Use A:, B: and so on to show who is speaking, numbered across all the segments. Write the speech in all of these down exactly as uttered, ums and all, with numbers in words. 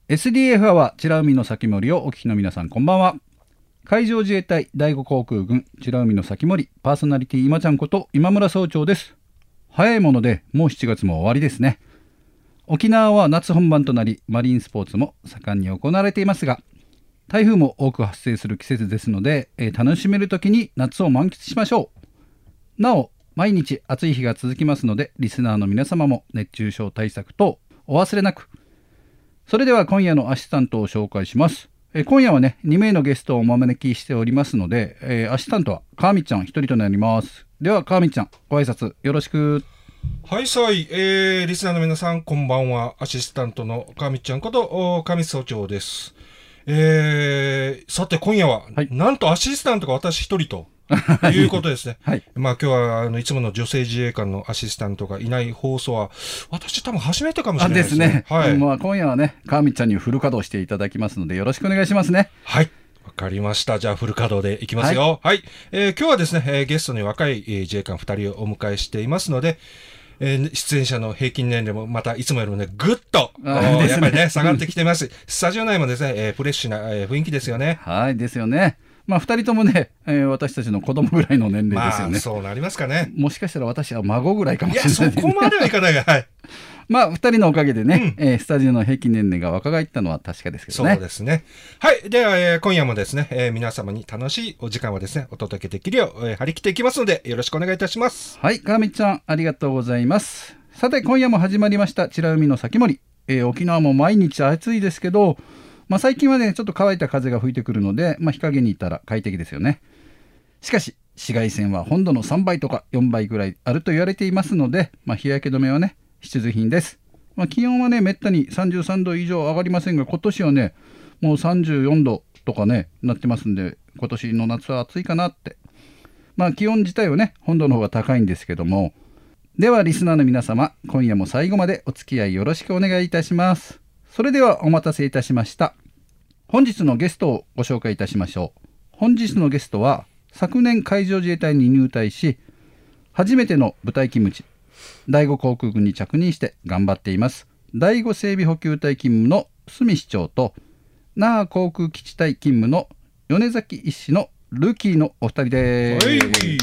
A: エスディーエフ アワー美ら海の咲森をお聞きの皆さん、こんばんは。海上自衛隊第五航空軍美ら海の咲森パーソナリティ今ちゃんこと今村総長です。早いものでもうしちがつも終わりですね。沖縄は夏本番となり、マリンスポーツも盛んに行われていますが、台風も多く発生する季節ですので、えー、楽しめるときに夏を満喫しましょう。なお毎日暑い日が続きますので、リスナーの皆様も熱中症対策等お忘れなく。それでは今夜のアシスタントを紹介します。えー、今夜はねに名のゲストをお招きしておりますので、えー、アシスタントは川道ちゃん一人となります。では川道ちゃん、ご挨拶よろしく。
B: はいさい、えー、リスナーの皆さんこんばんは。アシスタントの川道ちゃんこと川道総長です。えー、さて今夜は、はい、なんとアシスタントが私一人ということですね。はい、まあ今日はあのいつもの女性自衛官のアシスタントがいない放送は私多分初めてかもしれないですね。
A: ですね。
B: はい。
A: まあ今夜はね川道ちゃんにフル稼働していただきますのでよろしくお願いしますね。
B: はい。わかりました。じゃあフル稼働でいきますよ。はい。はい、えー、今日はですね、えー、ゲストに若い、えー、自衛官ふたりをお迎えしていますので、えー、出演者の平均年齢もまたいつもよりもねぐっと、ね、やっぱりね下がってきてます。スタジオ内もですね、えー、フレッシュな、えー、雰囲気ですよね。
A: はいですよね。まあふたりともね、えー、私たちの子供ぐらいの年齢ですよね。
B: まあそうなりますかね。
A: もしかしたら私は孫ぐらいかもしれない、ね、
B: いやそこまではいかないが、はい。
A: まあふたりのおかげでね、うん、えー、スタジオの平均年齢が若返ったのは確かですけどね。
B: そうですね。はい。では、えー、今夜もですね、えー、皆様に楽しいお時間をですねお届けできるよう、えー、張り切っていきますのでよろしくお願いいたします。
A: はい、川道ちゃんありがとうございます。さて今夜も始まりました美ら海の咲森、えー、沖縄も毎日暑いですけど、まあ、最近はねちょっと乾いた風が吹いてくるので、まあ、日陰にいたら快適ですよね。しかし紫外線は本土のさんばいとかよんばいぐらいあると言われていますので、まあ、日焼け止めはね必需品です。まあ、気温はねめったにさんじゅうさんど以上上がりませんが、今年はねもうさんじゅうよんどとかねなってますんで、今年の夏は暑いかなって。まあ気温自体はね本土の方が高いんですけども、ではリスナーの皆様今夜も最後までお付き合いよろしくお願いいたします。それではお待たせいたしました。本日のゲストをご紹介いたしましょう。本日のゲストは昨年海上自衛隊に入隊し初めての部隊勤務地第五航空軍に着任して頑張っています第五整備補給隊勤務の住市長と、那覇航空基地隊勤務の米崎医師のルーキーのお二人です。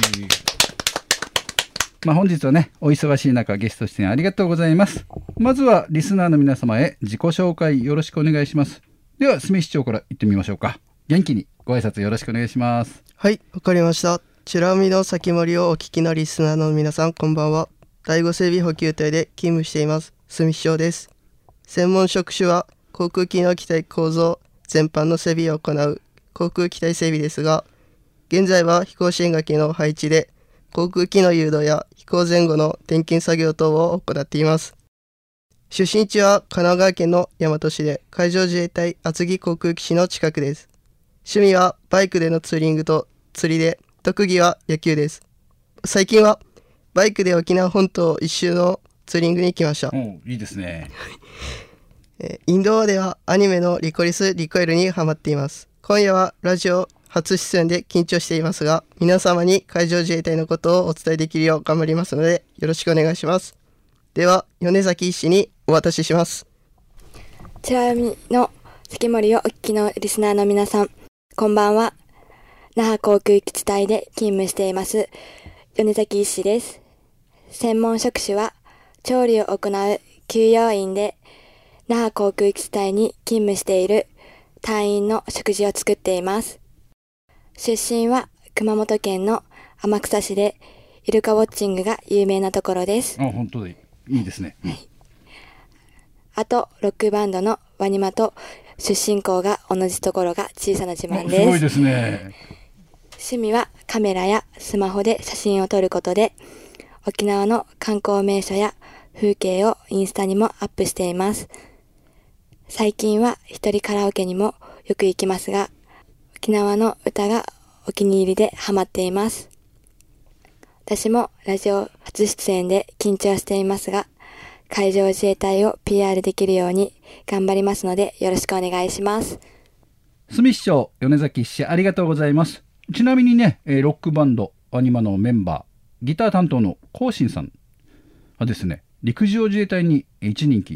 A: まあ、本日はねお忙しい中ゲスト出演ありがとうございます。まずはリスナーの皆様へ自己紹介よろしくお願いします。では住市長から言ってみましょうか。元気にご挨拶よろしくお願いします。
C: はい、わかりました。美ら海の咲森をお聞きのリスナーの皆さんこんばんは。第五整備補給隊で勤務しています住市長です。専門職種は航空機能機体構造全般の整備を行う航空機体整備ですが、現在は飛行支援機の配置で航空機の誘導や飛行前後の点検作業等を行っています。出身地は神奈川県の大和市で海上自衛隊厚木航空基地の近くです。趣味はバイクでのツーリングと釣りで、特技は野球です。最近はバイクで沖縄本島一周のツーリングに来ました。
A: おいいですね。
C: インドアではアニメのリコリスリコイルにハマっています。今夜はラジオ初出演で緊張していますが、皆様に海上自衛隊のことをお伝えできるよう頑張りますのでよろしくお願いします。では米崎医師にお渡しします。
D: 美ら海の咲森をお聞きのリスナーの皆さんこんばんは。那覇航空基地隊で勤務しています米崎医師です。専門職種は調理を行う給養員で、那覇航空基地隊に勤務している隊員の食事を作っています。出身は熊本県の天草市でイルカウォッチングが有名なところです。
A: あ、本当でいいですね、うん、はい、
D: あとロックバンドのワニマと出身校が同じところが小さな自慢です。
A: すごいですね。
D: 趣味はカメラやスマホで写真を撮ることで、沖縄の観光名所や風景をインスタにもアップしています。最近は一人カラオケにもよく行きますが、沖縄の歌がお気に入りでハマっています。私もラジオ初出演で緊張していますが、海上自衛隊を ピーアール できるように頑張りますのでよろしくお願いします。
A: 住市長米崎医師ありがとうございます。ちなみにね、ロックバンドアニマのメンバーギター担当のコウシンさんはですね、陸上自衛隊に一人機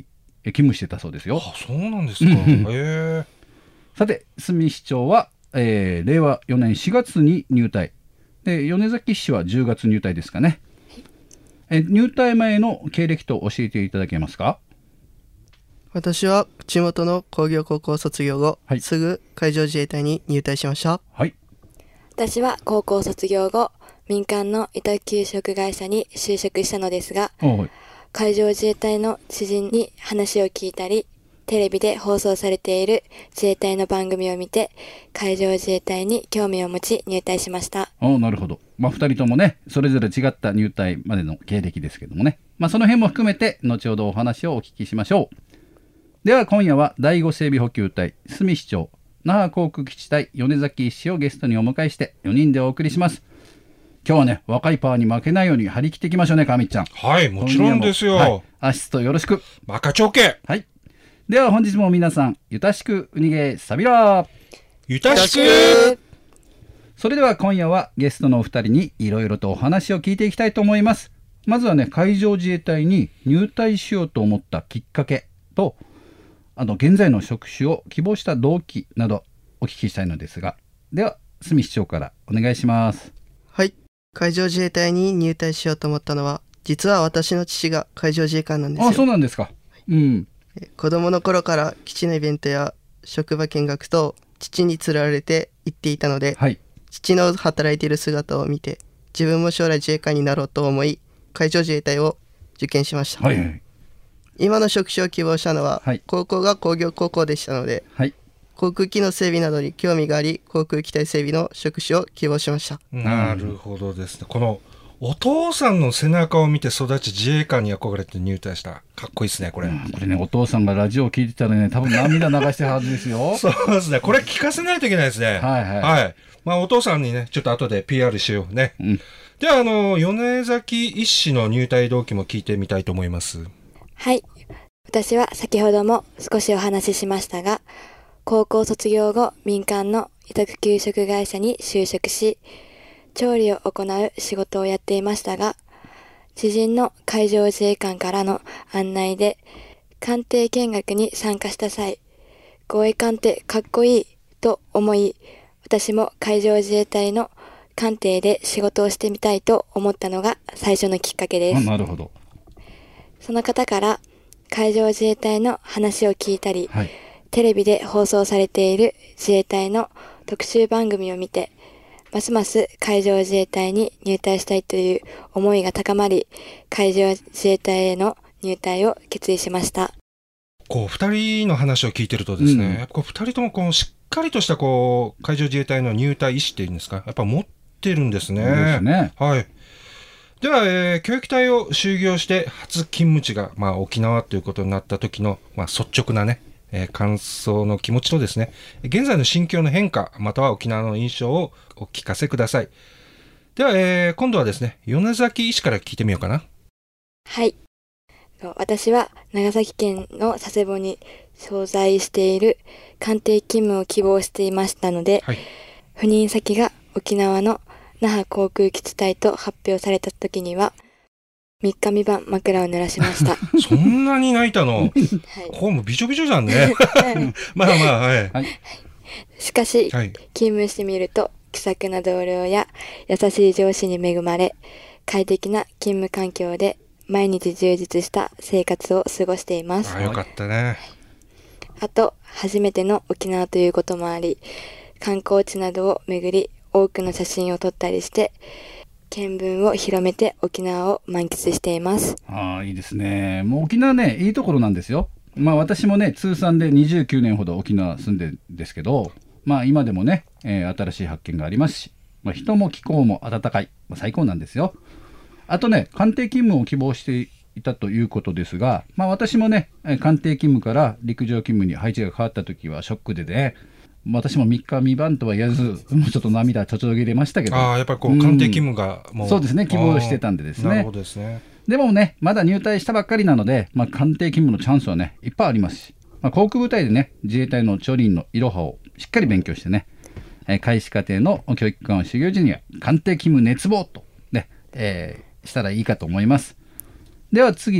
A: 勤務してたそうですよ。
B: あ、そうなんですか。へえ。
A: さて、住市長は、えー、れいわよねんしがつに入隊で、米崎市はじゅうがつ入隊ですかね。え入隊前の経歴と教えていただけますか？
C: 私は地元の工業高校卒業後、はい、すぐ海上自衛隊に入隊しました。
A: はい。
D: 私は高校卒業後、民間の委託給食会社に就職したのですが、はい、海上自衛隊の知人に話を聞いたり、テレビで放送されている自衛隊の番組を見て、海上自衛隊に興味を持ち入隊しました。
A: お、なるほど。まあ、ふたりともね、それぞれ違った入隊までの経歴ですけどもね、まあ、その辺も含めて後ほどお話をお聞きしましょう。では今夜はだいご整備補給隊住市長、那覇航空基地隊米崎医師をゲストにお迎えしてよにんでお送りします。今日はね、若いパワーに負けないように張り切っていきましょうね、かみっちゃん。
B: はい、もちろんですよ。はい、
A: アシストよろしく。
B: マカチョケ。
A: はい。では本日も皆さん、ゆたしくうにげさびらー。
B: ゆたしく。
A: それでは今夜はゲストのお二人にいろいろとお話を聞いていきたいと思います。まずはね、海上自衛隊に入隊しようと思ったきっかけと、あの現在の職種を希望した動機などお聞きしたいのですが、では住市長からお願いします。
C: はい。海上自衛隊に入隊しようと思ったのは、実は私の父が海上自衛官なんですよ。
A: あ、そうなんですか。うん。
C: 子供の頃から基地のイベントや職場見学と父に連れられて行っていたので、はい、父の働いている姿を見て自分も将来自衛官になろうと思い海上自衛隊を受験しました。はいはい、今の職種を希望したのは、はい、高校が工業高校でしたので、はい、航空機の整備などに興味があり航空機体整備の職種を希望しました。
B: なるほどですね。このお父さんの背中を見て育ち自衛官に憧れて入隊した。かっこいいですねこれ、うん、
A: これね、お父さんがラジオを聞いてたらね、多分涙流してるはずですよ。
B: そうですね、これ聞かせないといけないですね。はいはい、はい、まあ、お父さんにねちょっと後で ピーアール しようね、うん、ではあの米崎医師の入隊動機も聞いてみたいと思います。
D: はい、私は先ほども少しお話ししましたが、高校卒業後民間の委託給食会社に就職し、調理を行う仕事をやっていましたが、知人の海上自衛官からの案内で艦艇見学に参加した際、護衛艦ってかっこいいと思い、私も海上自衛隊の艦艇で仕事をしてみたいと思ったのが最初のきっかけです。
A: なるほど。
D: その方から海上自衛隊の話を聞いたり、はい、テレビで放送されている自衛隊の特集番組を見て、ますます海上自衛隊に入隊したいという思いが高まり、海上自衛隊への入隊を決意しました。
B: こうふたりの話を聞いてるとですね、うん、やっぱこうふたりともこうしっかりとしたこう海上自衛隊の入隊意思っていうんですか、やっぱ持ってるんですね。
A: ですね。
B: はい。では、えー、教育隊を修行して初勤務地が、まあ、沖縄ということになった時の、まあ、率直なね、えー、感想の気持ちとですね、現在の心境の変化または沖縄の印象をお聞かせください。では、えー、今度はですね、米崎医師から聞いてみようかな。
D: はい、私は長崎県の佐世保に所在している艦艇勤務を希望していましたので、はい、赴任先が沖縄の那覇航空基地隊と発表された時にはみっかみばん枕を濡らしました。
B: そんなに泣いたの、はい、こうもびちょびちょじゃんね。まあまあ、はい、はい、
D: しかし、はい、勤務してみると気さくな同僚や優しい上司に恵まれ、快適な勤務環境で毎日充実した生活を過ごしています。
B: あ、よかったね。
D: あと初めての沖縄ということもあり、観光地などを巡り多くの写真を撮ったりして見聞を広めて沖縄を満喫しています。
A: ああ、いいですね。もう沖縄ね、いいところなんですよ。まあ私もね、通算でにじゅうきゅうねんほど沖縄住んでるんですけど、まあ今でもね、えー、新しい発見がありますし、まあ、人も気候も暖かい、まあ、最高なんですよ。あとね、艦艇勤務を希望していたということですが、まあ私もね、艦艇勤務から陸上勤務に配置が変わった時はショックでね、私もみっかみばんとは言わず、もうちょっと涙ちょちょぎれましたけど、
B: ああ、やっぱりこう艦艇勤務がもう、
A: うん、そうですね、希望してたんでですね。
B: なるほどですね。
A: でもね、まだ入隊したばっかりなので、まあ、艦艇勤務のチャンスはね、いっぱいありますし、まあ、航空部隊でね、自衛隊の調理員のいろはをしっかり勉強してね、えー、開始課程の教育官を修行時には艦艇勤務熱望とね、えー、したらいいかと思います。では次、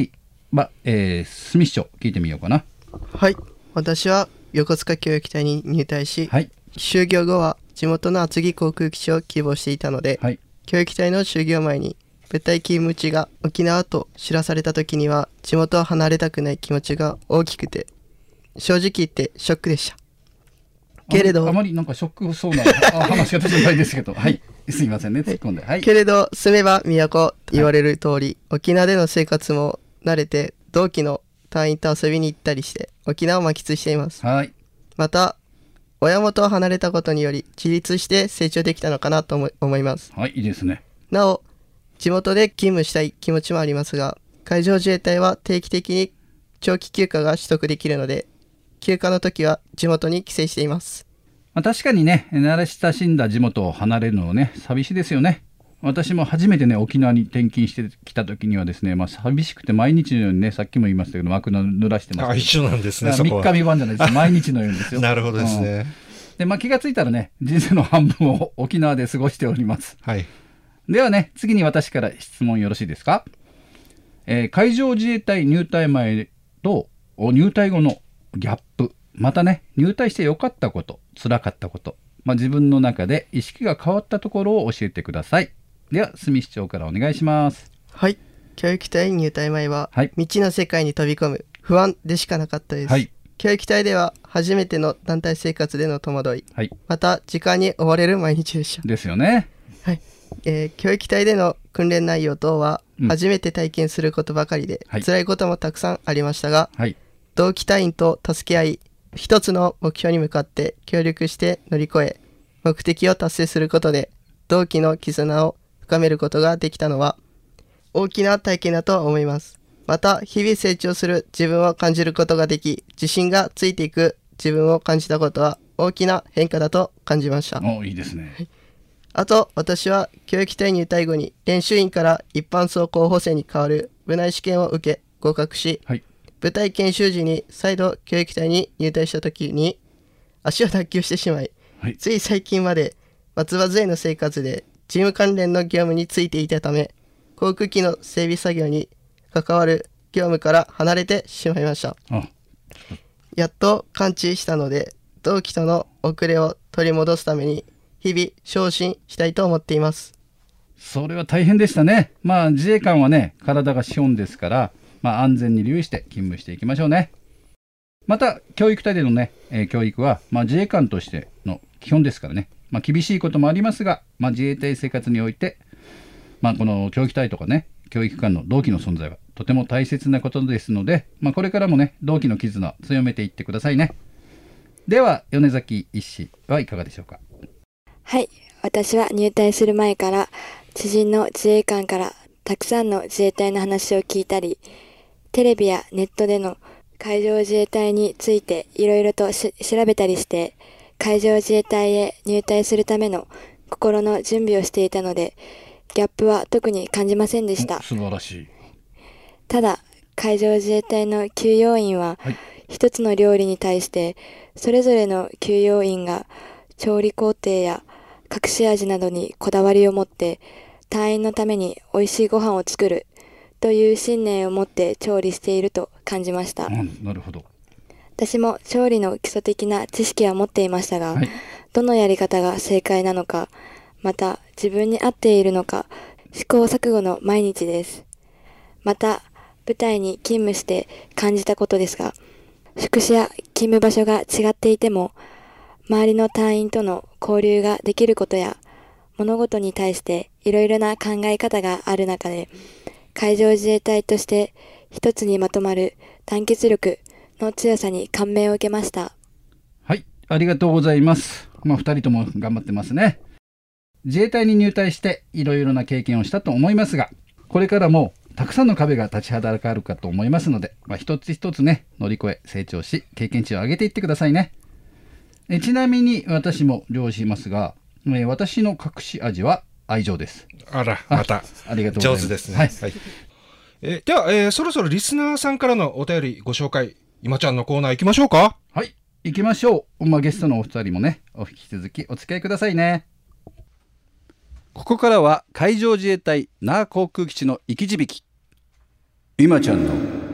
A: は、えー、住市長聞いてみようかな。
C: はい、私は横須賀教育隊に入隊し、
A: はい、
C: 就業後は地元の厚木航空基地を希望していたので、
A: はい、
C: 教育隊の就業前に部隊勤務地が沖縄と知らされた時には地元を離れたくない気持ちが大きくて、正直言ってショックでした。けれど
A: あまりなんかショックそうな話し方じゃないですけどはいすいませんね突っ込んで、はい、
C: けれど住めば都言われる通り、はい、沖縄での生活も慣れて同期の隊員と遊びに行ったりして沖縄を満喫しています。
A: はい、
C: また親元を離れたことにより自立して成長できたのかなと思います。
A: はい、いいですね。
C: なお地元で勤務したい気持ちもありますが、海上自衛隊は定期的に長期休暇が取得できるので、休暇の時は地元に帰省しています。
A: まあ、確かにね、慣れ親しんだ地元を離れるのはね、寂しいですよね。私も初めてね、沖縄に転勤してきた時にはですね、まあ、寂しくて毎日のようにね、さっきも言いましたけど、幕濡らしてます。
B: あ、一緒なんですね、そこは。
A: みっかみばんじゃないです。毎日のようにですよ。
B: なるほどですね。うん、
A: で、まあ、気がついたらね、人生の半分を沖縄で過ごしております。
B: はい。
A: ではね、次に私から質問よろしいですか。えー、海上自衛隊入隊前と入隊後のギャップ、またね、入隊して良かったこと、辛かったこと、まあ、自分の中で意識が変わったところを教えてください。では、住市長からお願いします。
C: はい、教育隊入隊前は、
A: はい、
C: 未知の世界に飛び込む不安でしかなかったです。はい、教育隊では初めての団体生活での戸惑い、はい、また時間に追われる毎日でした。
A: ですよね。
C: はい、えー、教育隊での訓練内容等は初めて体験することばかりで、うん、辛いこともたくさんありましたが、はい、同期隊員と助け合い、一つの目標に向かって協力して乗り越え、目的を達成することで同期の絆を深めることができたのは大きな体験だと思います。また日々成長する自分を感じることができ、自信がついていく自分を感じたことは大きな変化だと感じました。
A: お、いいですね。
C: あと私は教育隊入隊後に練習員から一般曹候補生に代わる部内試験を受け合格し、はい、部隊研修時に再度教育隊に入隊した時に足を脱臼してしまい、はい、つい最近まで松葉杖の生活でチーム関連の業務についていたため、航空機の整備作業に関わる業務から離れてしまいました。あやっと完治したので、同期との遅れを取り戻すために日々昇進したいと思っています。
A: それは大変でしたね。まあ自衛官はね、体が資本ですから、まあ、安全に留意して勤務していきましょうね。また教育隊でのね、えー、教育は、まあ、自衛官としての基本ですからね、まあ、厳しいこともありますが、まあ、自衛隊生活において、まあ、この教育隊とかね、教育官の同期の存在はとても大切なことですので、まあ、これからもね、同期の絆を強めていってくださいね。では米崎医師はいかがでしょうか。
D: はい、私は入隊する前から知人の自衛官からたくさんの自衛隊の話を聞いたり、テレビやネットでの海上自衛隊についていろいろと調べたりして、海上自衛隊へ入隊するための心の準備をしていたので、ギャップは特に感じませんでした。
A: 素晴らしい。
D: ただ、海上自衛隊の給養員は、はい、一つの料理に対してそれぞれの給養員が調理工程や隠し味などにこだわりを持って隊員のために美味しいご飯を作るという信念を持って調理していると感じました。
A: うん、なるほど。
D: 私も調理の基礎的な知識は持っていましたが、はい、どのやり方が正解なのか、また自分に合っているのか試行錯誤の毎日です。また部隊に勤務して感じたことですが、宿舎や勤務場所が違っていても周りの隊員との交流ができることや、物事に対していろいろな考え方がある中で、海上自衛隊として一つにまとまる団結力の強さに感銘を受けました。
A: はい、ありがとうございます。まあ、ふたりとも頑張ってますね。自衛隊に入隊していろいろな経験をしたと思いますが、これからもたくさんの壁が立ちはだかるかと思いますので、まあ、一つ一つね乗り越え成長し経験値を上げていってくださいね。えちなみに私も漁師いますが、え私の隠し味は愛情です。
B: あら、また
A: ありがとうございます。
B: 上手ですね。
A: はい
B: はい、えでは、えー、そろそろリスナーさんからのお便りご紹介、今ちゃんのコーナー行きましょうか。
A: はい、行きましょう。まあ、ゲストのお二人もねお引き続きお付き合いくださいね。ここからは海上自衛隊那覇航空基地の生き字引。今ちゃんの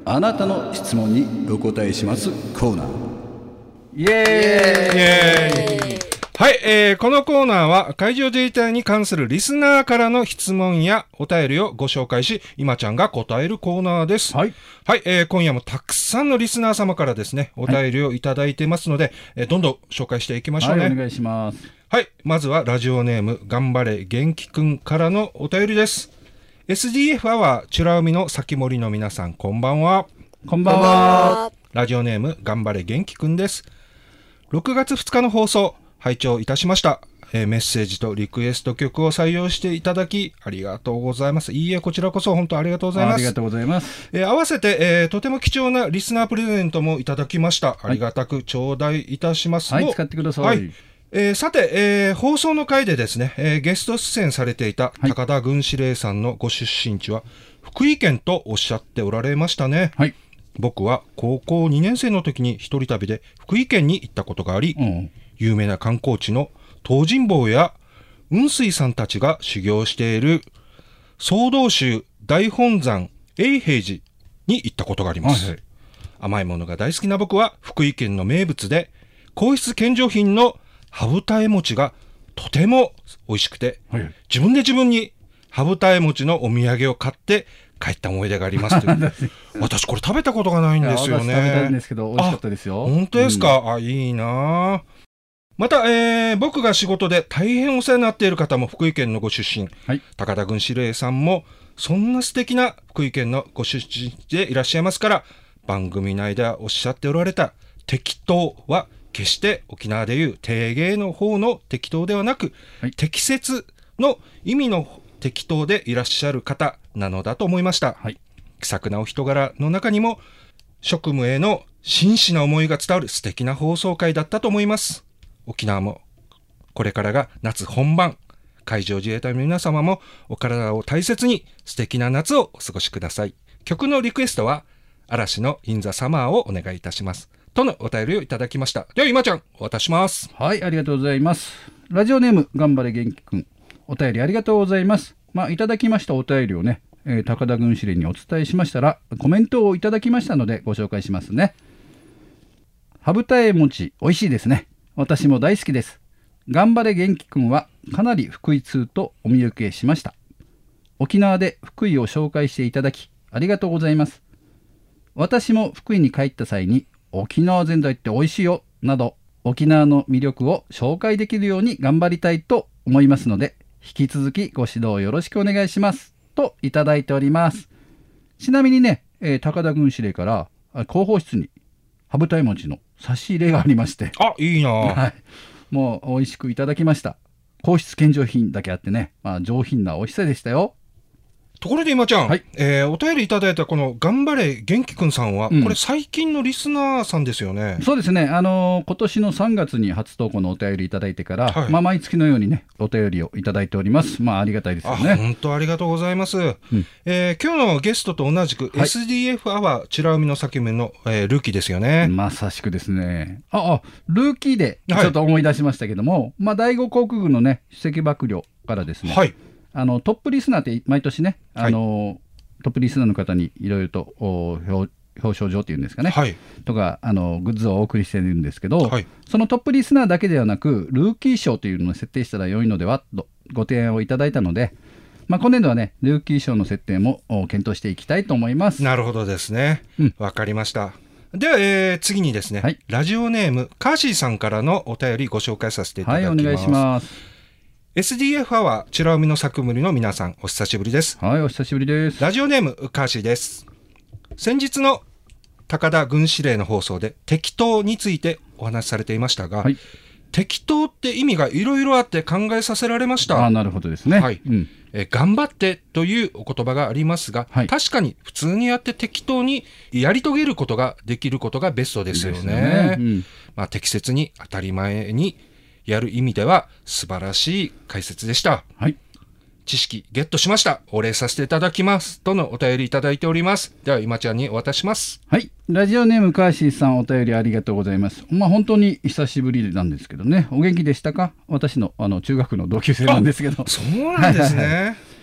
A: あなたの質問にお答えしますコーナー。イエーイ、
B: イエーイ。はい、えー、このコーナーは海上自衛隊に関するリスナーからの質問やお便りをご紹介し、今ちゃんが答えるコーナーです。
A: はい、
B: はい、えー、今夜もたくさんのリスナー様からですね、お便りをいただいてますので、はい、えー、どんどん紹介していきましょうね。
A: はい、お願いします。
B: はい、まずはラジオネーム頑張れ元気くんからのお便りです。 エスディーエフ アワー美ら海の先森の皆さん、こんばんは。
A: こんばんは。
B: ラジオネーム頑張れ元気くんです。ろくがつふつかの放送拝聴いたしました。えー、メッセージとリクエスト曲を採用していただきありがとうございます。いいえ、こちらこそ本当ありがとうございます。
A: ありがとうございます。
B: えー、合わせて、えー、とても貴重なリスナープレゼントもいただきました。ありがたく頂戴いたします。
A: はい、使ってください。はい、
B: えー、さて、えー、放送の回でですね、えー、ゲスト出演されていた高田軍司令さんのご出身地は福井県とおっしゃっておられましたね。はい、僕は高校にねん生の時に一人旅で福井県に行ったことがあり、うん、有名な観光地の東尋坊や雲水さんたちが修行している総道宗大本山永平寺に行ったことがあります。はいはい、甘いものが大好きな僕は福井県の名物で皇室献上品の羽二重餅がとても美味しくて、はいはい、自分で自分に羽二重餅のお土産を買って帰った思い出がありますという私これ食べたことがないんですよね。
A: 私食べたんですけど美味しかったですよ。
B: 本当ですか。うん、あ、いいな。また、えー、僕が仕事で大変お世話になっている方も福井県のご出身、はい、高田軍司令さんもそんな素敵な福井県のご出身でいらっしゃいますから、番組内ではおっしゃっておられた適当は決して沖縄でいう定芸の方の適当ではなく、はい、適切の意味の適当でいらっしゃる方なのだと思いました。はい、気さくなお人柄の中にも職務への真摯な思いが伝わる素敵な放送回だったと思います。沖縄もこれからが夏本番、海上自衛隊の皆様もお体を大切に素敵な夏をお過ごしください。曲のリクエストは嵐のインザサマーをお願いいたしますとのお便りをいただきました。では今ちゃんお渡しします。
A: はい、ありがとうございます。ラジオネーム頑張れ元気くん、お便りありがとうございます。まあ、いただきましたお便りをね、えー、高田軍司令にお伝えしましたらコメントをいただきましたのでご紹介しますね。羽二重餅美味しいですね。私も大好きです。頑張れ元気くんはかなり福井通とお見受けしました。沖縄で福井を紹介していただきありがとうございます。私も福井に帰った際に沖縄ぜんざいって美味しいよなど沖縄の魅力を紹介できるように頑張りたいと思いますので、引き続きご指導よろしくお願いしますといただいております。ちなみにね、えー、高田軍司令から広報室に羽二重餅の差し入れがありまして、
B: あ、いいな、
A: はい、もう美味しくいただきました。皇室献上品だけあってね、まあ、上品な美味しさでしたよ。
B: ところで今ちゃん、はい、えー、お便りいただいたこの頑張れ元気くんさんは、うん、これ最近のリスナーさんですよね。
A: そうですね、あのー、今年のさんがつに初投稿のお便りいただいてから、はい、まあ、毎月のようにねお便りをいただいております。まあ、ありがたいですよね。
B: 本当ありがとうございます。うん、えー、今日のゲストと同じく、はい、エスディーエフ アワー美ら海の先の、えー、ルーキーですよね。
A: まさしくですね。ああ、ルーキーでちょっと思い出しましたけども、はい、まあ、第五航空軍のね首席幕僚からですね、はい、あのトップリスナーって毎年ね、あのーはい、トップリスナーの方にいろいろと表彰状っていうんですかね、はい、とかあのグッズをお送りしてるんですけど、はい、そのトップリスナーだけではなくルーキー賞というのを設定したら良いのではとご提案をいただいたので、まあ、今年度はねルーキー賞の設定も検討していきたいと思います。
B: なるほどですね、わ、うん、かりました。では、えー、次にですね、はい、ラジオネームカーシーさんからのお便りご紹介させていただきます。
A: はい、お願いします。
B: エスディーエフ アワー美ら海の作務の皆さん、お久しぶりです。
A: はい、お久しぶりです。
B: ラジオネームカーシーです。先日の高田軍司令の放送で適当についてお話しされていましたが、はい、適当って意味がいろいろあって考えさせられました。
A: あ、なるほどですね。はい、うん、
B: え頑張ってというお言葉がありますが、はい、確かに普通にやって適当にやり遂げることができることがベストですよね。ですよね、うん、まあ、適切に当たり前にやる意味では素晴らしい解説でした。はい、知識ゲットしました。お礼させていただきますとのお便りいただいております。では今ちゃんにお渡しします。
A: はい、ラジオネームカーシーさん、お便りありがとうございます。まあ本当に久しぶりなんですけどね、お元気でしたか？私のあの中学の同級生なんですけど。
B: そうなんですね。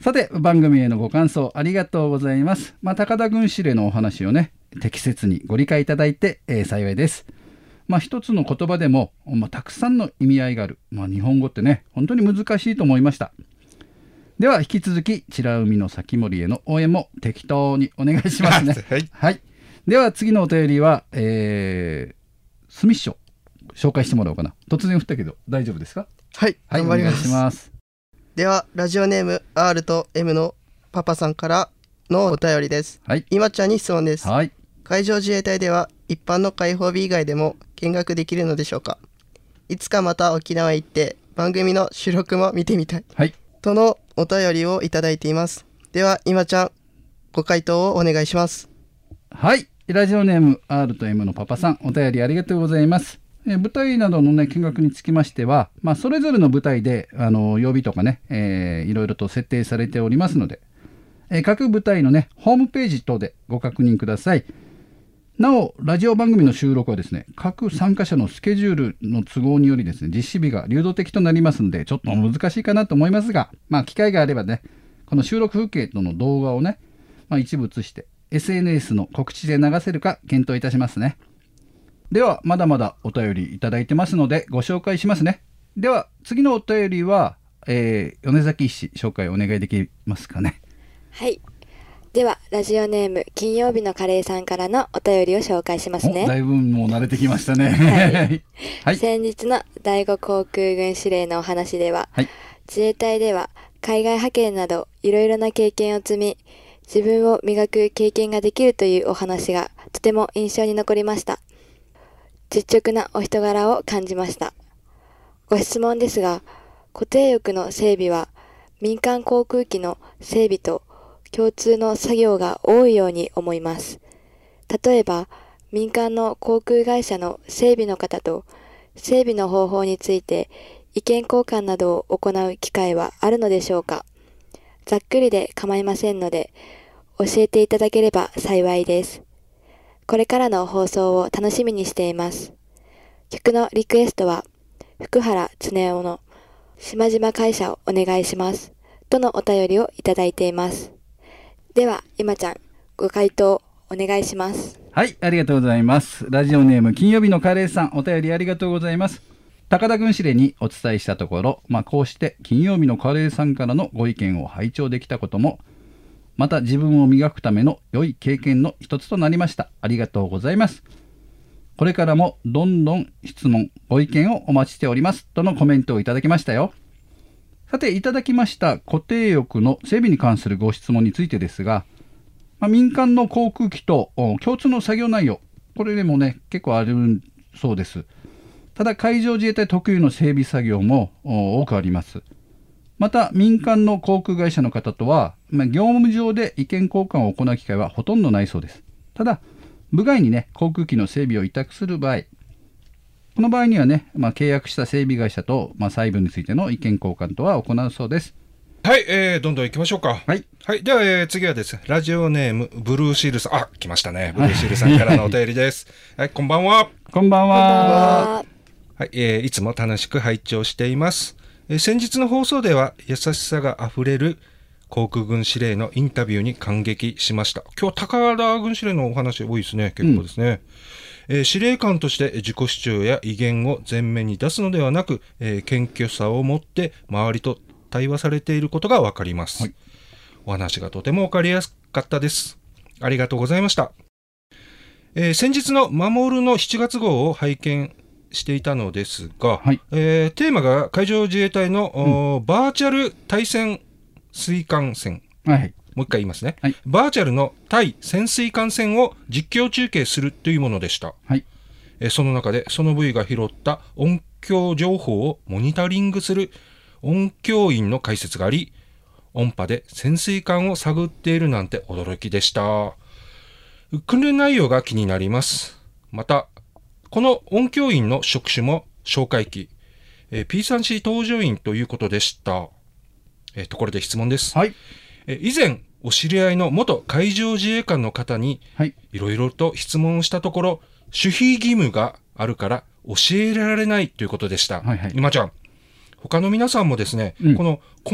A: さて番組へのご感想ありがとうございます。まあ、高田軍司令のお話をね適切にご理解いただいて、えー、幸いです。まあ、一つの言葉でも、まあ、たくさんの意味合いがある、まあ、日本語ってね本当に難しいと思いました。では引き続き白海の先森への応援も適当にお願いしますね
B: はい、
A: はい、では次のお便りは、えー、スミッショ紹介してもらおうかな。突然振ったけど大丈夫ですか？
C: はい、
A: はい、
C: 頑張ります。
A: お願いします。
C: ではラジオネーム R と M のパパさんからのお便りです。
A: はい、
C: 今ちゃんに質問です。
A: はい、
C: 海上自衛隊では一般の開放日以外でも見学できるのでしょうか？いつかまた沖縄へ行って番組の収録も見てみたい、
A: はい、
C: とのお便りをいただいています。では今ちゃんご回答をお願いします。
A: はい、ラジオネーム R と M のパパさん、お便りありがとうございます。え舞台などのね見学につきましては、まあ、それぞれの舞台であの曜日とかね、えー、いろいろと設定されておりますので、えー、各舞台のねホームページ等でご確認ください。なおラジオ番組の収録はですね各参加者のスケジュールの都合によりですね実施日が流動的となりますのでちょっと難しいかなと思いますが、まあ、機会があればねこの収録風景との動画をね、まあ、一部映して エスエヌエス の告知で流せるか検討いたしますね。ではまだまだお便りいただいてますのでご紹介しますね。では次のお便りは、えー、米崎医師紹介お願いできますかね。
D: はい、ではラジオネーム金曜日のカレーさんからのお便りを紹介しますね。
A: だいぶもう慣れてきましたね。
D: はい
A: はい、
D: 先日の第五航空軍司令のお話では、
A: はい、
D: 自衛隊では海外派遣などいろいろな経験を積み自分を磨く経験ができるというお話がとても印象に残りました。実直なお人柄を感じました。ご質問ですが、固定翼の整備は民間航空機の整備と共通の作業が多いように思います。例えば、民間の航空会社の整備の方と整備の方法について意見交換などを行う機会はあるのでしょうか？ざっくりで構いませんので、教えていただければ幸いです。これからの放送を楽しみにしています。曲のリクエストは、福原恒夫の島々会社をお願いします。とのお便りをいただいています。では、今ちゃん、ご回答お願いします。
A: はい、ありがとうございます。ラジオネーム金曜日のカレーさん、お便りありがとうございます。高田軍司令にお伝えしたところ、まあ、こうして金曜日のカレーさんからのご意見を拝聴できたことも、また自分を磨くための良い経験の一つとなりました。ありがとうございます。これからもどんどん質問ご意見をお待ちしておりますとのコメントをいただきましたよ。さていただきました固定翼の整備に関するご質問についてですが、まあ、民間の航空機と共通の作業内容これでもね結構あるそうです。ただ海上自衛隊特有の整備作業も多くあります。また民間の航空会社の方とは、まあ、業務上で意見交換を行う機会はほとんどないそうです。ただ部外にね航空機の整備を委託する場合、この場合にはね、まあ、契約した整備会社と、まあ、細部についての意見交換とは行うそうです。
B: はい、えー、どんどん行きましょうか。
A: はい、
B: はい、では、えー、次はですねラジオネームブルーシールさん、あ来ましたね、ブルーシールさんからのお便りです。はい、こんばんは。
A: こんばんは。
B: はい、えー、いつも楽しく拝聴しています。えー、先日の放送では優しさがあふれる航空軍司令のインタビューに感激しました。今日高田軍司令のお話多いですね。結構ですね、うんえー、司令官として自己主張や威厳を前面に出すのではなく、えー、謙虚さを持って周りと対話されていることが分かります、はい、お話がとても分かりやすかったです。ありがとうございました。えー、先日の守のしちがつ号を拝見していたのですが、はいえー、テーマが海上自衛隊の、うん、バーチャル対潜水艦戦、はい、もう一回言いますね、はい、バーチャルの対潜水艦戦を実況中継するというものでした、はいえー、その中でその部位が拾った音響情報をモニタリングする音響員の解説があり、音波で潜水艦を探っているなんて驚きでした。訓練内容が気になります。またこの音響員の職種も哨戒機、えー、ピースリーシー 搭乗員ということでした。えー、ところで質問です、はいえー、以前お知り合いの元海上自衛官の方にいろいろと質問をしたところ、守秘義務があるから教えられないということでした、はいはい、今ちゃん他の皆さんもですね、うん、この困っ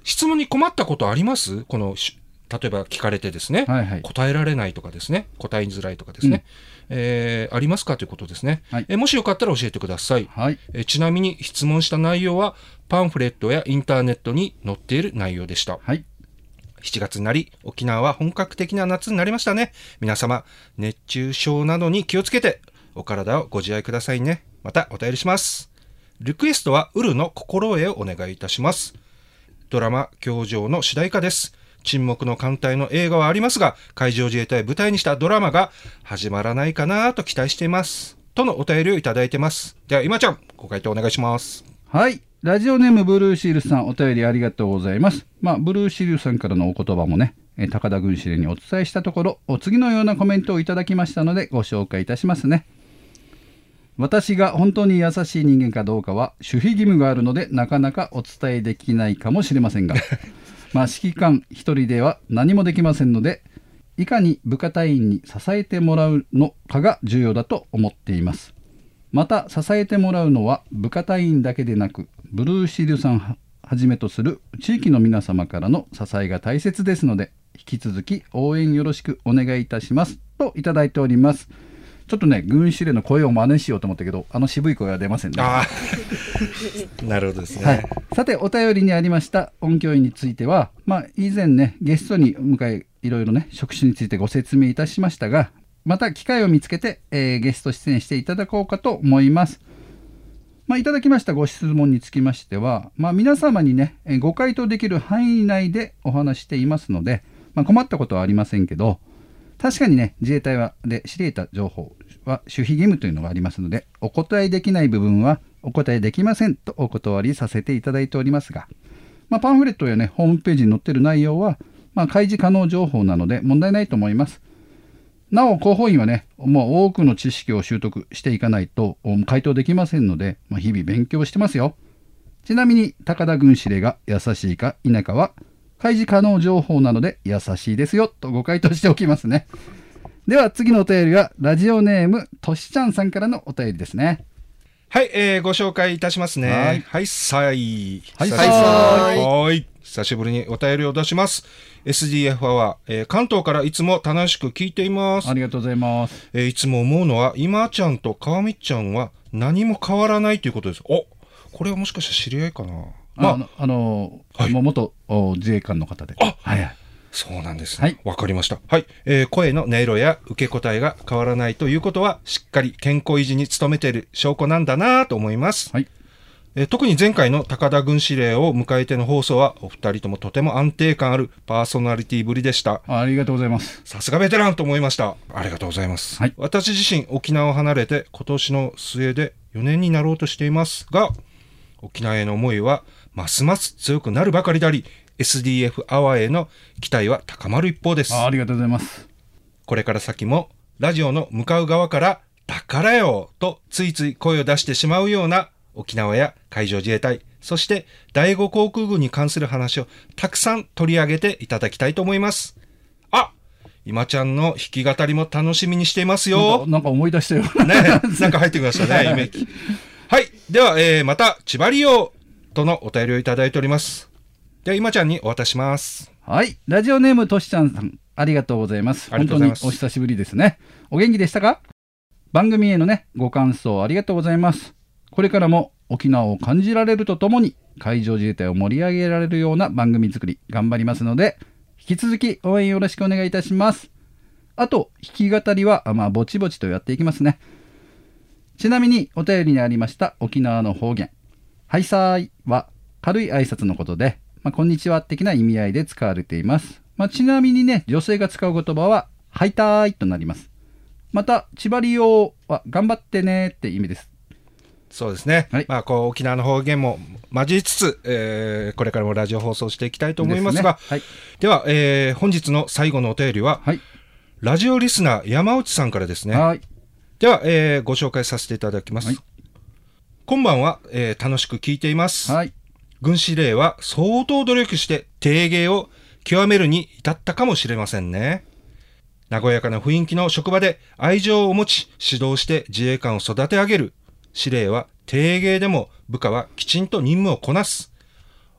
B: 質問に困ったことあります？この例えば聞かれてですね、
A: はいはい、
B: 答えられないとかですね、答えづらいとかですね、うんえー、ありますかということですね、はい、えもしよかったら教えてください、はい、えちなみに質問した内容はパンフレットやインターネットに載っている内容でした、はい、しちがつになり沖縄は本格的な夏になりましたね。皆様熱中症などに気をつけてお体をご自愛くださいね。またお便りします。リクエストはウルの心得をお願いいたします。ドラマ教場の主題歌です。沈黙の艦隊の映画はありますが、海上自衛隊を舞台にしたドラマが始まらないかなと期待していますとのお便りをいただいてます。では今ちゃんご回答お願いします。
A: はい、ラジオネームブルーシールさん、お便りありがとうございます。まあ、ブルーシールさんからのお言葉もね、高田軍司令にお伝えしたところ、次のようなコメントをいただきましたのでご紹介いたしますね。私が本当に優しい人間かどうかは守秘義務があるのでなかなかお伝えできないかもしれませんがまあ指揮官一人では何もできませんので、いかに部下隊員に支えてもらうのかが重要だと思っています。また支えてもらうのは部下隊員だけでなく、ブルーシールさんはじめとする地域の皆様からの支えが大切ですので、引き続き応援よろしくお願いいたしますといただいております。ちょっとね、軍司令の声を真似しようと思ったけど、あの渋い声は出ませんね。
B: あなるほどですね、
A: はい、さてお便りにありました音響員については、まあ、以前ねゲストに迎えいろいろね職種についてご説明いたしましたが、また機会を見つけて、えー、ゲスト出演していただこうかと思います。まあ、いただきましたご質問につきましては、まあ、皆様にねご回答できる範囲内でお話していますので、まあ、困ったことはありませんけど、確かにね自衛隊はで知り得た情報は守秘義務というのがありますので、お答えできない部分はお答えできませんとお断りさせていただいておりますが、まあ、パンフレットやねホームページに載っている内容は、まあ、開示可能情報なので問題ないと思います。なお広報員はねもう多くの知識を習得していかないと回答できませんので、まあ、日々勉強してますよ。ちなみに高田軍司令が優しいか否かは開示可能情報なので優しいですよとご回答しておきますね。では次のお便りはラジオネームとしちゃんさんからのお便りですね。
B: はい、えー、ご紹介いたしますね。はい、はいさい
A: はいさ
B: いはい久しぶりにお便りを出します。 エスディーエフ アワー、えー、関東からいつも楽しく聞いています。
A: ありがとうございます。
B: えー、いつも思うのは今ちゃんと川みちゃんは何も変わらないということです。お、これはもしかして知り合いかな。
A: まあ、あの、あのーはい、元自衛官の方で。
B: あ、
A: はいはい、
B: そうなんですね。わ、はい、かりました。はい、えー、声の音色や受け答えが変わらないということは、しっかり健康維持に努めている証拠なんだなと思います。はい、えー、特に前回の高田軍司令を迎えての放送は、お二人ともとても安定感あるパーソナリティぶりでした。
A: あ、ありがとうございます。
B: さすがベテランと思いました。ありがとうございます。はい、私自身沖縄を離れて今年の末でよねんになろうとしていますが、沖縄への思いはますます強くなるばかりであり、 エスディーエフ アワーへの期待は高まる一方です。
A: あ, ありがとうございます。
B: これから先もラジオの向かう側からだからよとついつい声を出してしまうような沖縄や海上自衛隊、そして第五航空軍に関する話をたくさん取り上げていただきたいと思います。あ、今ちゃんの弾き語りも楽しみにしていますよ。
A: なんか、なんか思い出したよね。
B: なんか入ってきましたねイメージ。はい、では、えー、また千葉利用とのお便りをいただいております。では今ちゃんにお渡しします。
A: はい、ラジオネームとしちゃんさん、ありがとうございます。本当にお久しぶりですね。お元気でしたか？番組へのねご感想ありがとうございます。これからも沖縄を感じられるとともに海上自衛隊を盛り上げられるような番組作り頑張りますので、引き続き応援よろしくお願いいたします。あと弾き語りはまあぼちぼちとやっていきますね。ちなみにお便りにありました沖縄の方言はいさーいは軽い挨拶のことで、まあ、こんにちは的な意味合いで使われています。まあ、ちなみにね女性が使う言葉ははいたーいとなります。また千葉利用は頑張ってねって意味です。
B: そうですね、はい、まあ、こう沖縄の方言も交えつつ、えー、これからもラジオ放送していきたいと思いますが、で、ねはい、では、えー、本日の最後のお便りは、はい、ラジオリスナー山内さんからですね。はい、では、えー、ご紹介させていただきます。はい、こんばんは、えー、楽しく聞いています。はい、軍司令は相当努力して提芸を極めるに至ったかもしれませんね。和やかな雰囲気の職場で愛情を持ち指導して自衛官を育て上げる司令は提芸でも部下はきちんと任務をこなす。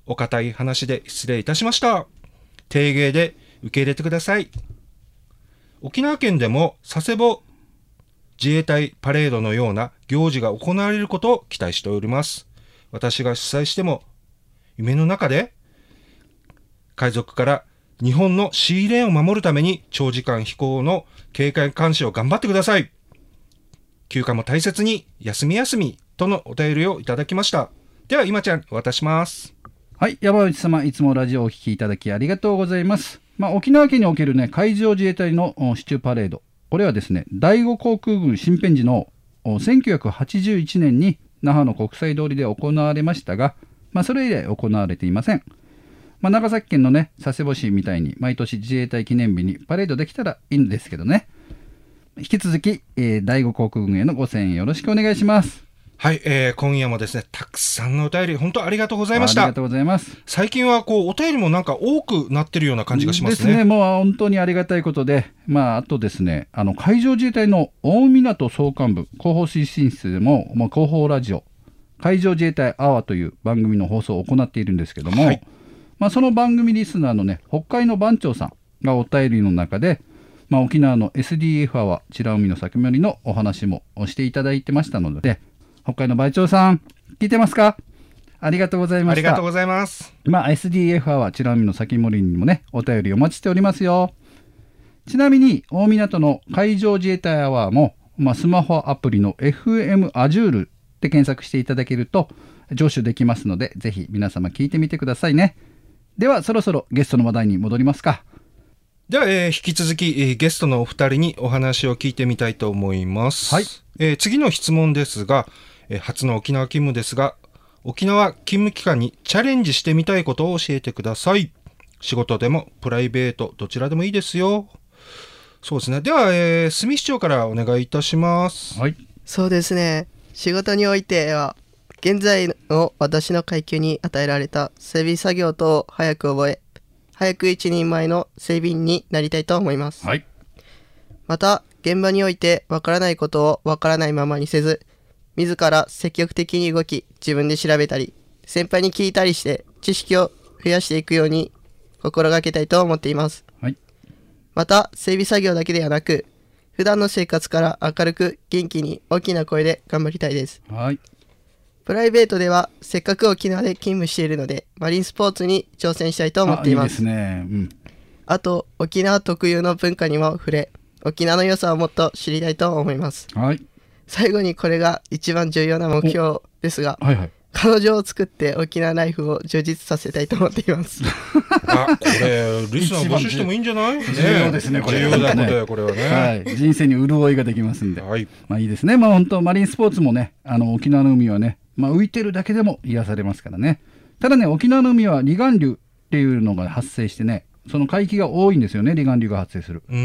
B: お堅い話で失礼いたしました。提言で受け入れてください。沖縄県でも佐世保自衛隊パレードのような行事が行われることを期待しております。私が主催しても夢の中で海賊から日本のシーレーンを守るために長時間飛行の警戒監視を頑張ってください。休暇も大切に休み休みとのお便りをいただきました。では今ちゃん渡します。
A: はい、山内様、いつもラジオをお聞きいただきありがとうございます。まあ、沖縄県におけるね海上自衛隊のシチューパレード、これはですね第五航空軍新編時のせんきゅうひゃくはちじゅういちねんに那覇の国際通りで行われましたが、まあ、それ以来行われていません。まあ、長崎県のね佐世保市みたいに毎年自衛隊記念日にパレードできたらいいんですけどね。引き続き、えー、第五航空軍へのご声援よろしくお願いします。
B: はい、えー、今夜もですねたくさんのお便り本当ありがとうございました。
A: ありがとうございます。
B: 最近はこうお便りもなんか多くなってるような感じがしますね。
A: ですね、もう本当にありがたいことで、まああとですねあの海上自衛隊の大港総監部広報推進室でも、まあ、広報ラジオ海上自衛隊アワーという番組の放送を行っているんですけども、はい、まあ、その番組リスナーのね北海の番長さんがお便りの中で、まあ、沖縄の エスディーエフ アワー美ら海の先森のお話もしていただいてましたので、北海の番長さん聞いてますか？ありがとうございました。
B: ありがとうございます。
A: まあ エスディーエフ アワー美ら海の先森にもねお便りお待ちしておりますよ。ちなみに大港の海上自衛隊アワーも、まあ、スマホアプリの エフエム アジュールで検索していただけると聴取できますので、ぜひ皆様聞いてみてくださいね。ではそろそろゲストの話題に戻りますか。
B: では、えー、引き続き、えー、ゲストのお二人にお話を聞いてみたいと思います。はい、えー、次の質問ですが、えー、初の沖縄勤務ですが、沖縄勤務期間にチャレンジしてみたいことを教えてください。仕事でもプライベートどちらでもいいですよ。そうですね。では、えー、住市長からお願いいたします。
A: はい。
C: そうですね。仕事においては現在の私の階級に与えられた整備作業等を早く覚え、早く一人前の整備員になりたいと思います。
A: はい。
C: また現場においてわからないことをわからないままにせず、自ら積極的に動き自分で調べたり先輩に聞いたりして知識を増やしていくように心がけたいと思っています。
A: はい。
C: また整備作業だけではなく普段の生活から明るく元気に大きな声で頑張りたいです。
A: はい。
C: プライベートではせっかく沖縄で勤務しているのでマリンスポーツに挑戦したいと思っています。
A: あ、いいですね。うん。
C: あと沖縄特有の文化にも触れ沖縄の良さをもっと知りたいと思います。
A: はい。
C: 最後にこれが一番重要な目標ですが、
A: はいはい、
C: 彼女を作って沖縄ライフを充実させたいと思っています。
B: あ、これリスナー募集してもいいんじゃない？
A: 重要ですね。これ
B: 重要なことやこれはね。
A: はい、人生に潤いができますんで、
B: はい、
A: まあいいですね。まあ本当マリンスポーツもね、あの沖縄の海はね、まあ浮いてるだけでも癒されますからね。ただね、沖縄の海は離岸流っていうのが発生してね、その海域が多いんですよね。離岸流が発生する。
B: うん。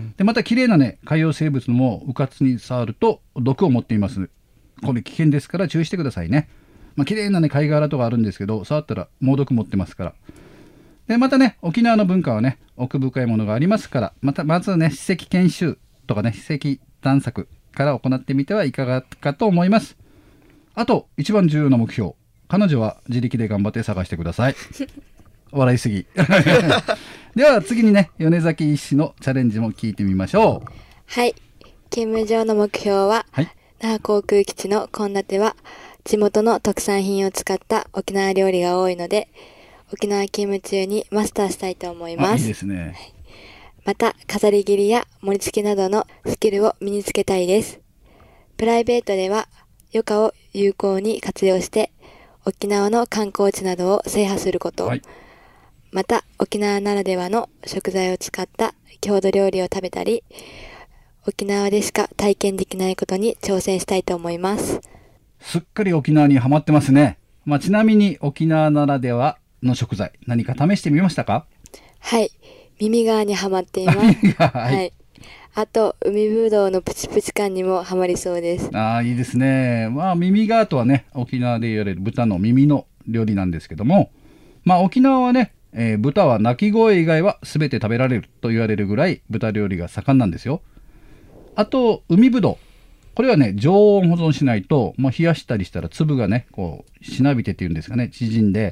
A: でまた綺麗なね海洋生物もうかつに触ると毒を持っています。これ危険ですから注意してくださいね。まあ綺麗なね貝殻とかあるんですけど、触ったら猛毒持ってますから。でまたね沖縄の文化はね奥深いものがありますから、またまずね史跡研修とかね史跡探索から行ってみてはいかがかと思います。あと一番重要な目標、彼女は自力で頑張って探してください。笑いすぎ。では次にね米崎医師のチャレンジも聞いてみましょう。
D: はい、勤務上の目標は、はい、那覇航空基地の献立は地元の特産品を使った沖縄料理が多いので、沖縄勤務中にマスターしたいと思います。
A: いいですね。
D: はい、また飾り切りや盛り付けなどのスキルを身につけたいです。プライベートでは余暇を有効に活用して沖縄の観光地などを制覇すること、はい、また沖縄ならではの食材を使った郷土料理を食べたり、沖縄でしか体験できないことに挑戦したいと思います。
A: すっかり沖縄にハマってますね。まあ、ちなみに沖縄ならではの食材何か試してみましたか？
D: はい、耳側にハマっています。
A: はい、
D: はい、あと海ぶどうのプチプチ感にもハマりそうです。
A: ああ、いいですね。まあ耳側とはね沖縄で言われる豚の耳の料理なんですけども、まあ沖縄はね、えー、豚は鳴き声以外は全て食べられると言われるぐらい豚料理が盛んなんですよ。あと海ぶどう、これはね常温保存しないと、もう冷やしたりしたら粒がねこうしなびてっていうんですかね、縮んで、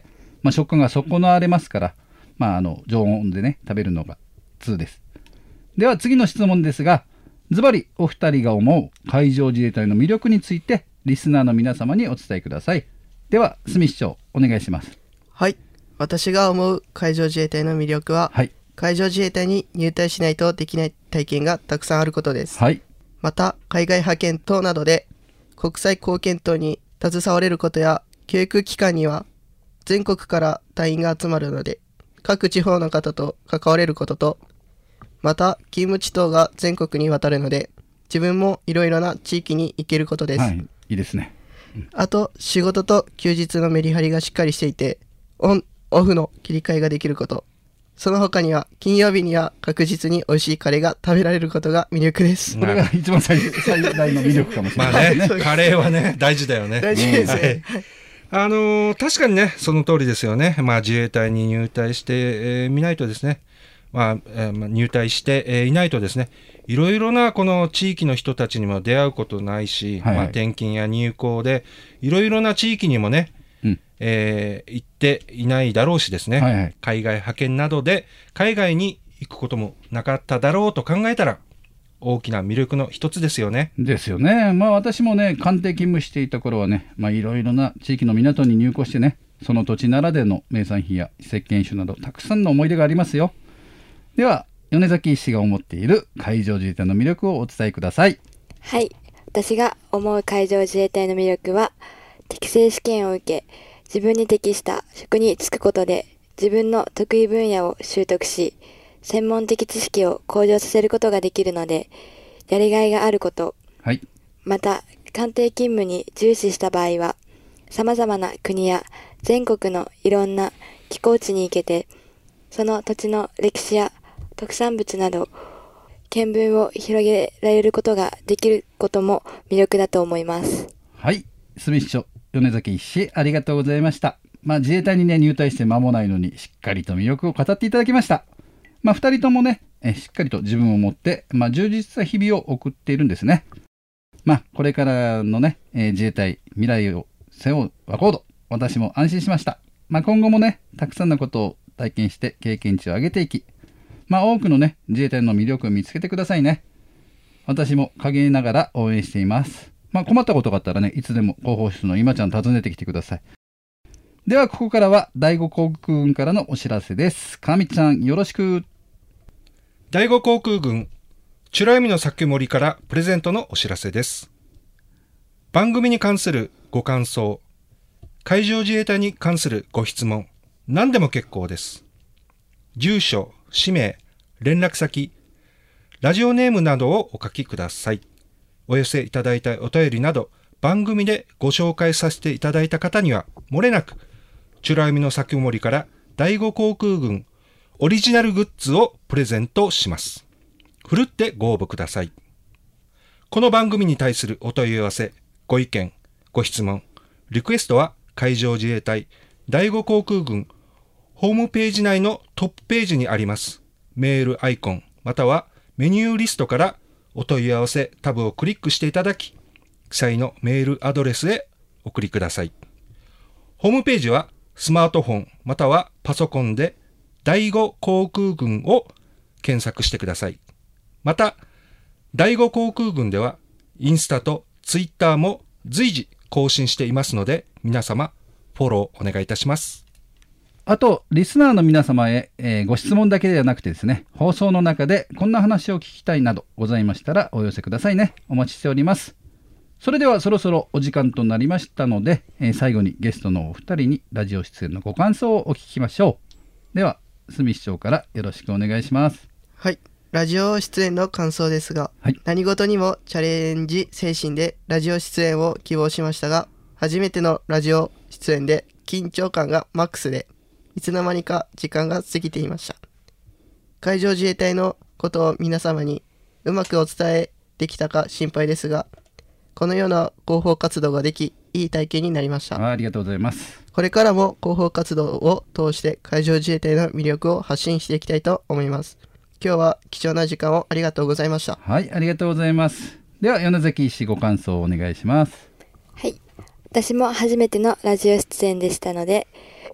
A: まあ、食感が損なわれますから、まあ、あの常温でね食べるのが通です。では次の質問ですが、ズバリお二人が思う海上自衛隊の魅力についてリスナーの皆様にお伝えください。では住市長お願いします。
C: はい、私が思う海上自衛隊の魅力は、
A: はい、
C: 海上自衛隊に入隊しないとできない体験がたくさんあることです。
A: はい、
C: また海外派遣等などで国際貢献等に携われることや、教育機関には全国から隊員が集まるので各地方の方と関われることと、また勤務地等が全国にわたるので自分もいろいろな地域に行けることです。
A: はい、いいですね。うん、
C: あと仕事と休日のメリハリがしっかりしていてオンオフの切り替えができること、その他には金曜日には確実に美味しいカレーが食べられることが魅力です。
A: これが一番最最大の魅力かもしれない
B: まあねカレーはね大事だよね。
C: 大事ですね。
B: はい、あのー、確かにねその通りですよね。まあ、自衛隊に入隊してみ、えー、ないとですね、まあえー、入隊して、えー、いないとですね、いろいろなこの地域の人たちにも出会うことないし、はいはい、まあ、転勤や入校でいろいろな地域にもね、うん、えー、行っていないだろうしですね、はいはい、海外派遣などで海外に行くこともなかっただろうと考えたら大きな魅力の一つですよね。
A: ですよね。まあ私もね艦艇勤務していた頃はね、まあいろいろな地域の港に入港してね、その土地ならでの名産品や石鹸酒などたくさんの思い出がありますよ。では米崎医師が思っている海上自衛隊の魅力をお伝えください。
D: はい、私が思う海上自衛隊の魅力は、適正試験を受け自分に適した職に就くことで自分の得意分野を習得し、専門的知識を向上させることができるのでやりがいがあること、
A: はい、
D: また艦艇勤務に重視した場合は様々な国や全国のいろんな寄港地に行けて、その土地の歴史や特産物など見聞を広げられることができることも魅力だと思います。
A: はい、住市長米崎医師ありがとうございました。まあ、自衛隊にね入隊して間もないのにしっかりと魅力を語っていただきました。まあ、ふたりともねえしっかりと自分を持って、まあ、充実した日々を送っているんですね。まあこれからのね、えー、自衛隊未来を背負うワコード、私も安心しました。まあ、今後もねたくさんのことを体験して経験値を上げていき、まあ多くのね自衛隊の魅力を見つけてくださいね。私も陰ながら応援しています。まあ困ったことがあったらねいつでも広報室の今ちゃん訪ねてきてください。ではここからは第五航空軍からのお知らせです。かみちゃんよろしく。
B: 第五航空軍美ら海の酒盛りからプレゼントのお知らせです。番組に関するご感想、海上自衛隊に関するご質問、何でも結構です。住所、氏名、連絡先、ラジオネームなどをお書きください。お寄せいただいたお便りなど番組でご紹介させていただいた方にはもれなく美ら海の酒盛りから第五航空軍オリジナルグッズをプレゼントします。ふるってご応募ください。この番組に対するお問い合わせ、ご意見、ご質問、リクエストは海上自衛隊第五航空軍ホームページ内のトップページにありますメールアイコンまたはメニューリストからお問い合わせタブをクリックしていただき、記載のメールアドレスへお送りください。ホームページはスマートフォンまたはパソコンで第五航空軍を検索してください。また第五航空軍ではインスタとツイッターも随時更新していますので、皆様フォローお願いいたします。
A: あとリスナーの皆様へ、えー、ご質問だけではなくてですね、放送の中でこんな話を聞きたいなどございましたらお寄せくださいね。お待ちしております。それではそろそろお時間となりましたので、えー、最後にゲストのお二人にラジオ出演のご感想をお聞きましょう。では住市長からよろしくお願いします。
C: はい、ラジオ出演の感想ですが、はい、何事にもチャレンジ精神でラジオ出演を希望しましたが、初めてのラジオ出演で緊張感がマックスで、いつの間にか時間が過ぎていました。海上自衛隊のことを皆様にうまくお伝えできたか心配ですが、このような広報活動ができ、いい体験になりました。
A: あ, ありがとうございます。
C: これからも広報活動を通して海上自衛隊の魅力を発信していきたいと思います。今日は貴重な時間をありがとうございました。
A: はい、ありがとうございます。では米崎医師ご感想をお願いします。
D: はい、私も初めてのラジオ出演でしたので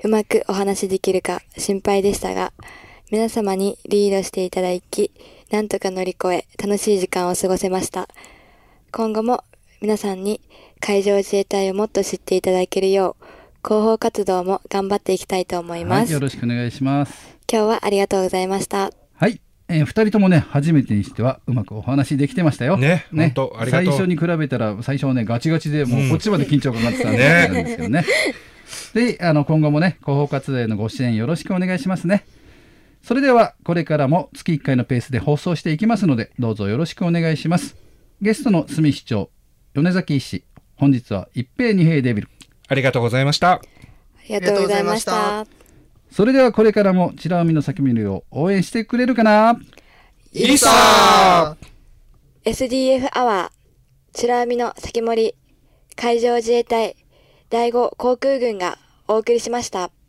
D: うまくお話しできるか心配でしたが、皆様にリードしていただき、なんとか乗り越え楽しい時間を過ごせました。今後も皆さんに海上自衛隊をもっと知っていただけるよう、広報活動も頑張っていきたいと思います。はい、
A: よろしくお願いします。
D: 今日はありがとうございました。
A: はい、えー、ふたりともね、初めてにしてはうまくお話できてましたよ。
B: ね、ね、本当ありがとう。
A: 最初に比べたら最初はねガチガチでもうこっちまで緊張感があってたんですけどね。で、あの今後もね広報活動へのご支援よろしくお願いしますね。それではこれからも月いっかいのペースで放送していきますので、どうぞよろしくお願いします。ゲストの住市長、米崎医師、本日は一平二平デビル、
B: ありがとうございました。
D: ありがとうございました。
A: それではこれからも美ら海の咲き見を応援してくれるかな。
B: いいさー
D: エスディーエフ アワー美ら海の咲き森海上自衛隊だいご航空群がお送りしました。